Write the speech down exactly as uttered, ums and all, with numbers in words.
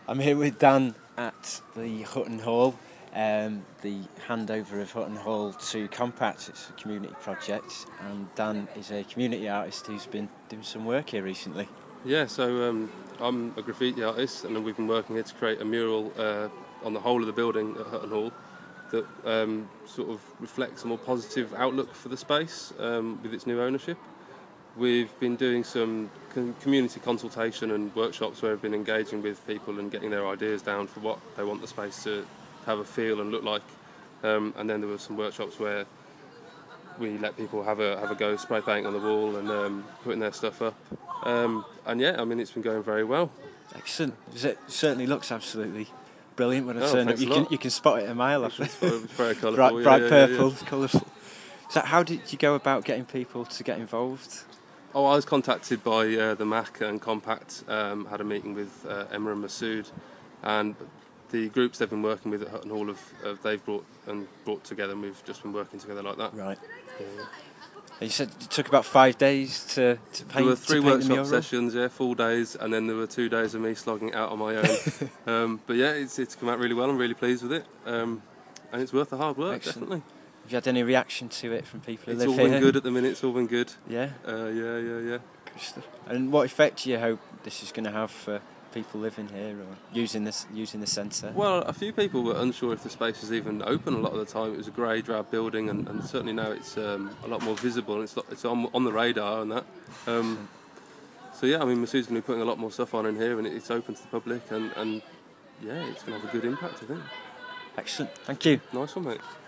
I'm here with Dan at the Hutton Hall. Um, the handover of Hutton Hall to Compact. It's a community project, and Dan is a community artist who's been doing some work here recently. Yeah, so um, I'm a graffiti artist, and we've been working here to create a mural uh, on the whole of the building at Hutton Hall that um, sort of reflects a more positive outlook for the space um, with its new ownership. We've been doing some com- community consultation and workshops where we've been engaging with people and getting their ideas down for what they want the space to have a feel and look like. Um, and then there were some workshops where we let people have a have a go spray painting on the wall and um, putting their stuff up. Um, and yeah, I mean, it's been going very well. Excellent. It certainly looks absolutely brilliant when I Oh, turn up. thanks a You can lot. you can spot it a mile off. It's very colourful. bright yeah, bright yeah, purple, yeah, yeah. colourful. So how did you go about getting people to get involved? Oh, I was contacted by uh, the M A C and Compact, um, had a meeting with uh, Emma and Masood, and the groups they've been working with at Hutton Hall have, uh, they've brought and brought together, and we've just been working together like that. Right. Yeah. And you said it took about five days to, to paint. There were three to paint the workshop mural? sessions, yeah, full days, and then there were two days of me slogging it out on my own. um, but yeah, it's it's come out really well. I'm really pleased with it, um, and it's worth the hard work. Excellent. Definitely. Have you had any reaction to it from people who It's live all here? been good at the minute. It's all been good. Yeah. Uh, yeah, yeah, yeah. Good stuff. And what effect do you hope this is going to have for people living here or using this using the centre? Well, a few people were unsure if the space is even open a lot of the time. It was a grey, drab building, and, and certainly now it's um, a lot more visible, and it's not, it's on, on the radar and that. Um, so yeah, I mean, Masood's going to be putting a lot more stuff on in here, and it's open to the public, and, and yeah, it's going to have a good impact, I think. Excellent. Thank you. Nice one, mate.